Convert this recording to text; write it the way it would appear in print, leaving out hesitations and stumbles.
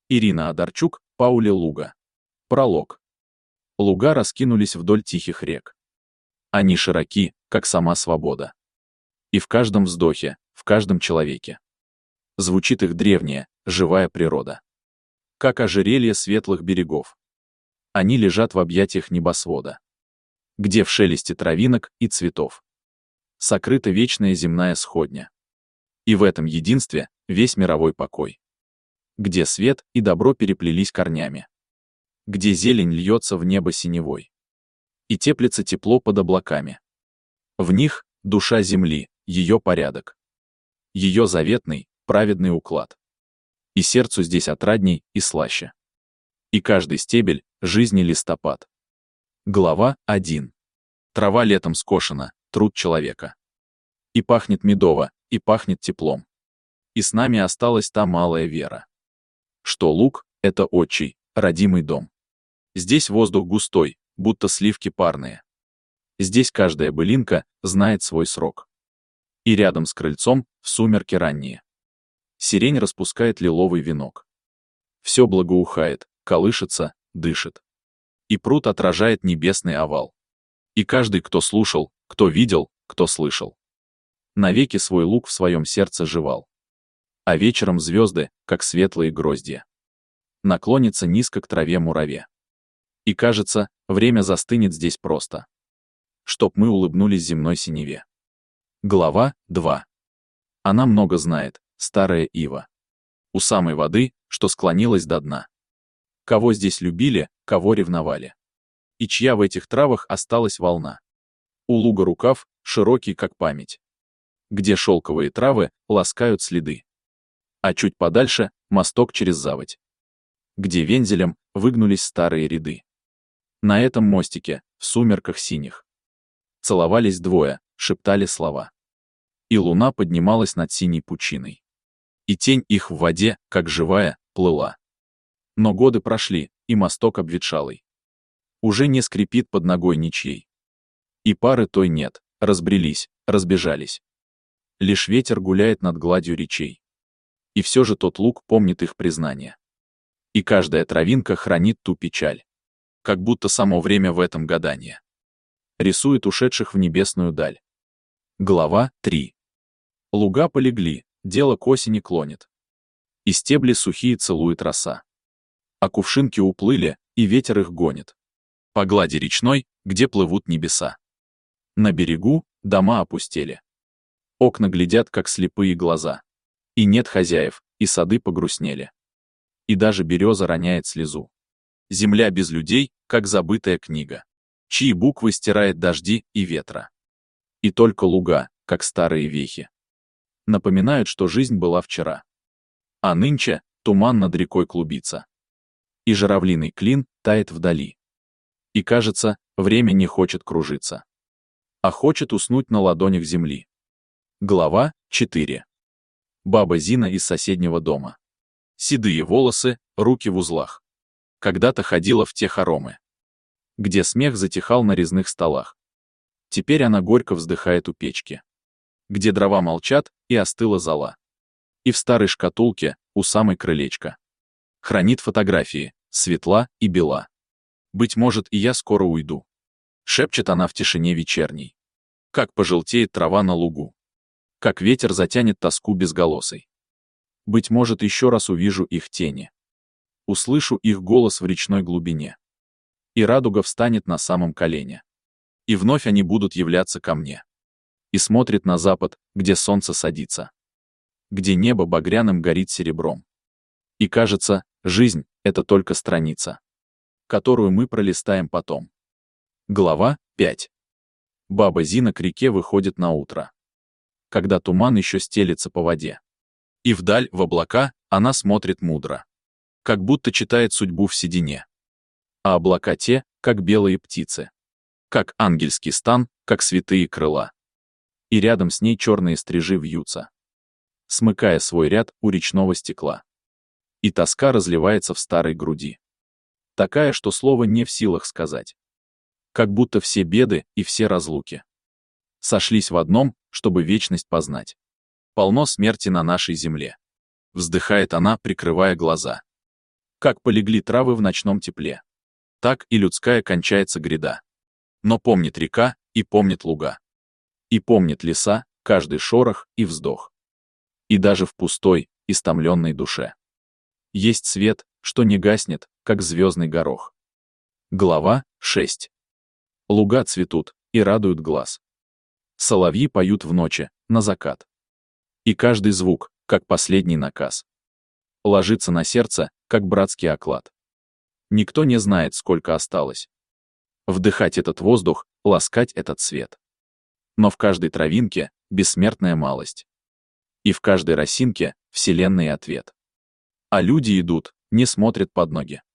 Ирина Одарчук, Паули Луга. Пролог. Луга раскинулись вдоль тихих рек. Они широки, как сама свобода. И в каждом вздохе, в каждом человеке звучит их древняя, живая природа. Как ожерелье светлых берегов. Они лежат в объятиях небосвода, где в шелесте травинок и цветов сокрыта вечная земная сходня. И в этом единстве весь мировой покой. Где свет и добро переплелись корнями. Где зелень льется в небо синевой. И теплится тепло под облаками. В них душа земли, ее порядок. Ее заветный, праведный уклад. И сердцу здесь отрадней и слаще. И каждый стебель — жизни листопад. Глава 1. Трава летом скошена, труд человека. И пахнет медово, и пахнет теплом. И с нами осталась та малая вера, что луг — это отчий, родимый дом. Здесь воздух густой, будто сливки парные. Здесь каждая былинка знает свой срок. И рядом с крыльцом, в сумерки ранние, сирень распускает лиловый венок. Все благоухает, колышется, дышит. И пруд отражает небесный овал. И каждый, кто слушал, кто видел, кто слышал, навеки свой луг в своем сердце жевал. А вечером звезды, как светлые гроздья, наклонится низко к траве мураве. И кажется, время застынет здесь просто, чтоб мы улыбнулись земной синеве. Глава 2. Она много знает, старая ива. У самой воды, что склонилась до дна. Кого здесь любили, кого ревновали. И чья в этих травах осталась волна. У луга рукав, широкий как память. Где шелковые травы ласкают следы. А чуть подальше — мосток через заводь. Где вензелем выгнулись старые ряды. На этом мостике, в сумерках синих, целовались двое, шептали слова. И луна поднималась над синей пучиной. И тень их в воде, как живая, плыла. Но годы прошли, и мосток обветшалый уже не скрипит под ногой ничьей. И пары той нет, разбрелись, разбежались. Лишь ветер гуляет над гладью речей. И все же тот луг помнит их признание. И каждая травинка хранит ту печаль. Как будто само время в этом гадание рисует ушедших в небесную даль. Глава 3. Луга полегли, дело к осени клонит. И стебли сухие целует роса. А кувшинки уплыли, и ветер их гонит по глади речной, где плывут небеса. На берегу дома опустели. Окна глядят, как слепые глаза. И нет хозяев, и сады погрустнели. И даже береза роняет слезу. Земля без людей, как забытая книга, чьи буквы стирает дожди и ветра. И только луга, как старые вехи, напоминают, что жизнь была вчера. А нынче туман над рекой клубится. И журавлиный клин тает вдали. И кажется, время не хочет кружиться, а хочет уснуть на ладонях земли. Глава 4. Баба Зина из соседнего дома. Седые волосы, руки в узлах. Когда-то ходила в те хоромы, где смех затихал на резных столах. Теперь она горько вздыхает у печки, где дрова молчат и остыла зола. И в старой шкатулке, у самой крылечка, хранит фотографии, светла и бела. «Быть может, и я скоро уйду», — шепчет она в тишине вечерней. Как пожелтеет трава на лугу. Как ветер затянет тоску безголосой. Быть может, еще раз увижу их тени. Услышу их голос в речной глубине. И радуга встанет на самом колене. И вновь они будут являться ко мне. И смотрит на запад, где солнце садится. Где небо багряным горит серебром. И кажется, жизнь — это только страница, которую мы пролистаем потом. Глава 5. Баба Зина к реке выходит на утро, когда туман еще стелется по воде. И вдаль, в облака, она смотрит мудро, как будто читает судьбу в седине. А облака те, как белые птицы, как ангельский стан, как святые крыла. И рядом с ней черные стрижи вьются, смыкая свой ряд у речного стекла. И тоска разливается в старой груди. Такая, что слова не в силах сказать. Как будто все беды и все разлуки сошлись в одном, чтобы вечность познать. Полно смерти на нашей земле. Вздыхает она, прикрывая глаза. как полегли травы в ночном тепле, так и людская кончается гряда. Но помнит река и помнит луга. И помнит леса каждый шорох и вздох. И даже в пустой, истомленной душе есть свет, что не гаснет, как звездный горох. Глава 6. Луга цветут и радуют глаз. Соловьи поют в ночи, на закат. И каждый звук, как последний наказ, ложится на сердце, как братский оклад. Никто не знает, сколько осталось. Вдыхать этот воздух, ласкать этот свет. Но в каждой травинке бессмертная малость. И в каждой росинке вселенный ответ. А люди идут, не смотрят под ноги.